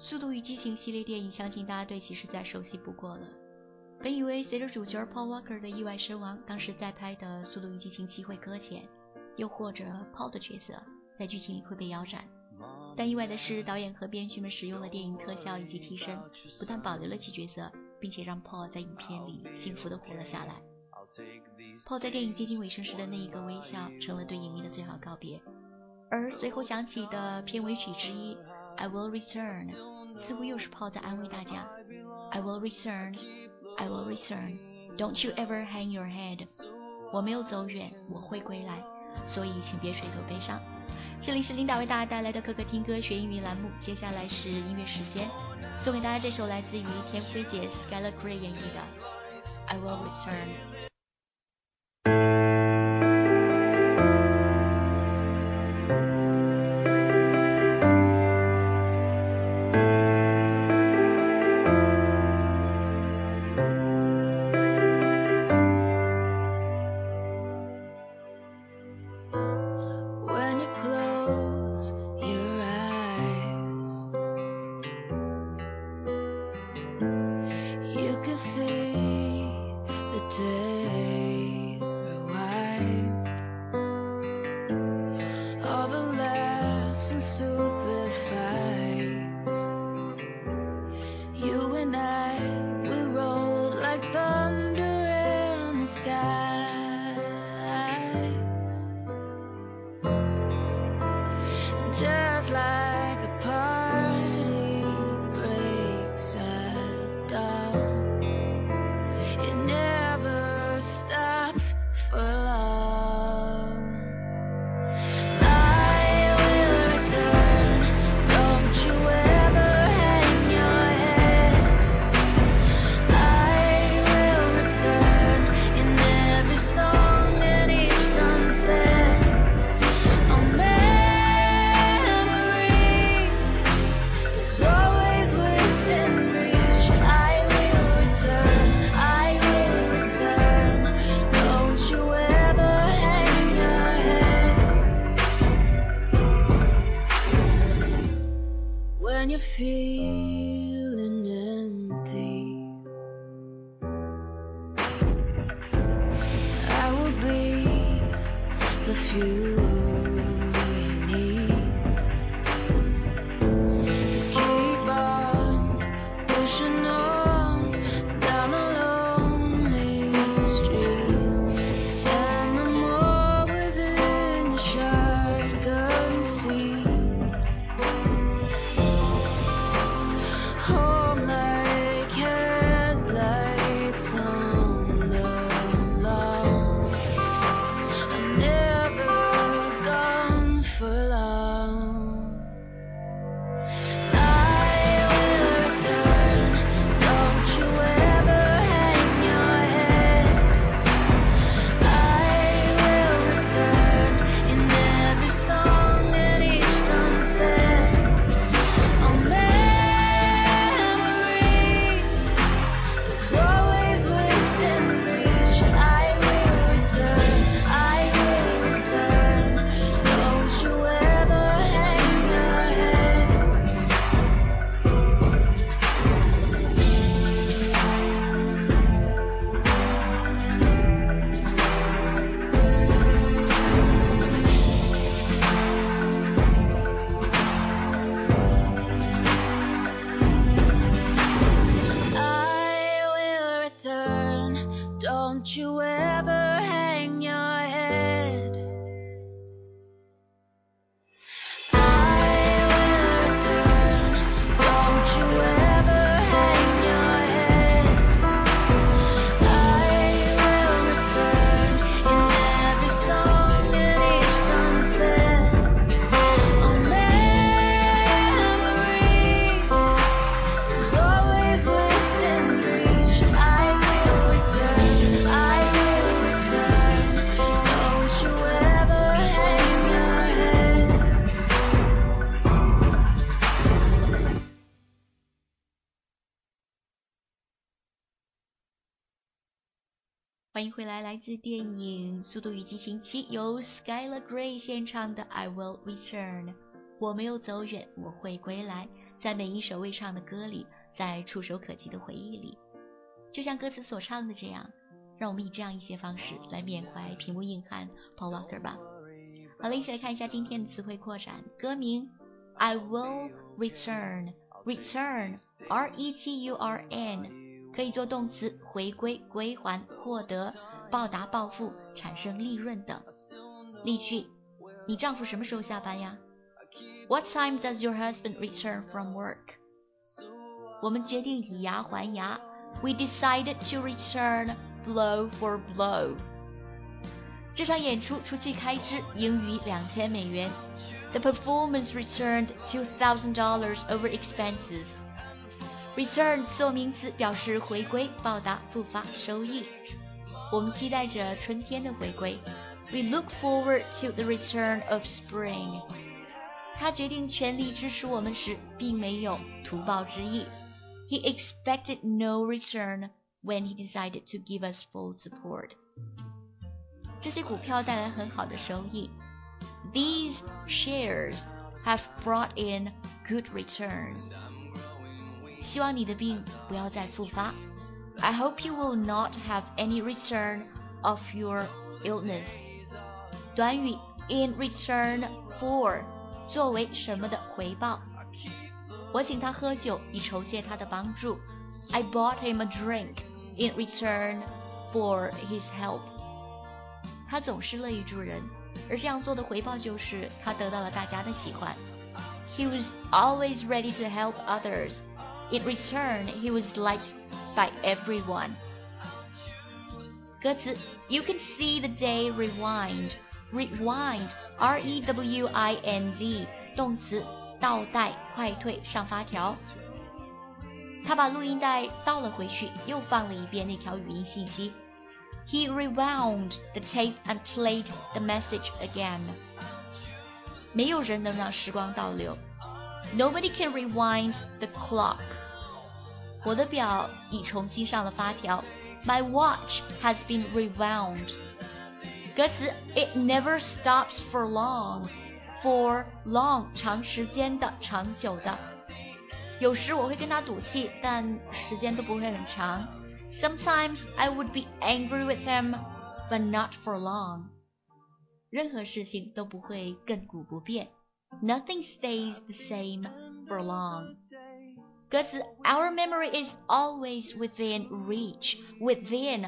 速度与激情系列电影相信大家对其实再熟悉不过了。本以为随着主角 Paul Walker 的意外身亡，当时在拍的《速度与激情7》会搁浅，又或者 Paul 的角色在剧情里会被腰斩。但意外的是，导演和编剧们使用了电影特效以及替身，不但保留了其角色，并且让 Paul 在影片里幸福地活了下来。Paul 在电影接近尾声时的那一个微笑，成了对影迷的最好告别。而随后响起的片尾曲之一 I Will Return， 似乎又是 Paul 在安慰大家 I will return, I will return, don't you ever hang your head， 我没有走远，我会归来，所以请别垂头悲伤。这里是琳达为大家带来的可可听歌学英语栏目，接下来是音乐时间，送给大家这首来自于田馥甄姐 Skylar Grey 演绎的 I Will Return。欢迎回来，来自电影《速度与激情7》由 Skylar Grey 献唱的 I Will Return， 我没有走远，我会归来。 在每一首未唱的歌里，在触手可及的回忆里。就像歌词所唱的这样，让我们以这样一些方式来缅怀屏幕硬汉 Paul Walker 吧。好了，一起来看一下今天的词汇扩展。歌名 I will return， return R-E-T-U-R-N 可以做动词回归、归还、获得、报答、报复、产生利润等。例句：你丈夫什么时候下班呀？ What time does your husband return from work？ 我们决定以牙还牙。We decided to return blow for blow。 这场演出除去开支盈余$2000。 The performance returned $2,000 over expenses。 Return 做名词表示回归、报答、复发、收益。我们期待着春天的回归。We look forward to the return of spring。 他决定全力支持我们时，并没有图报之意。He expected no return when he decided to give us full support。 这些股票带来很好的收益。These shares have brought in good returns。 希望你的病不要再复发。I hope you will not have any return of your illness。 短语 in return for 作为什么的回报。我请他喝酒以酬谢他的帮助。I bought him a drink in return for his help。 他总是乐于助人，而这样做的回报就是他得到了大家的喜欢。He was always ready to help others. In return, he was liked by everyone。 歌词 You can see the day rewind。 Rewind R-E-W-I-N-D 动词倒带、快退、上发条。他把录音带倒了回去，又放了一遍那条语音信息。He rewound the tape and played the message again。 没有人能让时光倒流。Nobody can rewind the clock。 我的表已重新上了发条。My watch has been rewound。 歌词 It never stops for long。For long 长时间的、长久的。有时我会跟他赌气，但时间都不会很长。Sometimes I would be angry with him, but not for long。 任何事情都不会亘古不变。Nothing stays the same for long。 歌词 Our memory is always within reach。 Within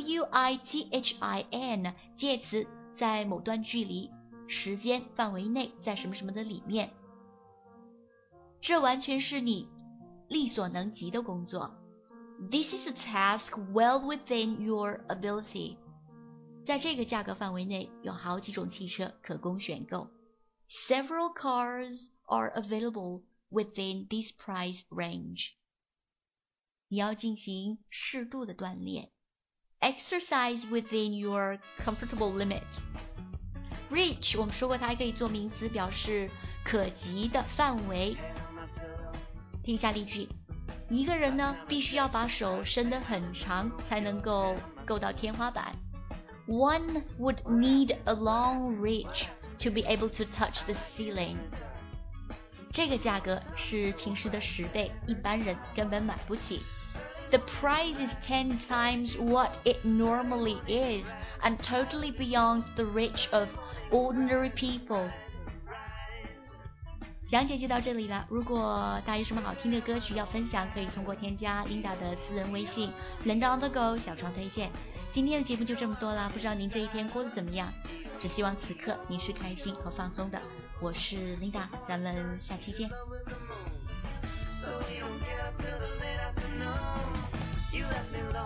W-I-T-H-I-N 介词在某段距离、时间范围内，在什么什么的里面。这完全是你力所能及的工作。This is a task well within your ability。 在这个价格范围内，有好几种汽车可供选购。Several cars are available within this price range。 你要进行适度的锻炼。Exercise within your comfortable limit。 Reach 我们说过，它还可以做名词，表示可及的范围。听一下例句：一个人呢，必须要把手伸得很长，才能够够到天花板。One would need a long reach to be able to touch the ceiling。 这个价格是平时的10倍，一般人根本买不起。The price is 10 times what it normally is and totally beyond the reach of ordinary people。 讲解就到这里了。如果大家有什么好听的歌曲要分享，可以通过添加 Linda 的私人微信 Linda on the go 小窗推荐。今天的节目就这么多啦，不知道您这一天过得怎么样？只希望此刻您是开心和放松的。我是 Linda， 咱们下期见。You left me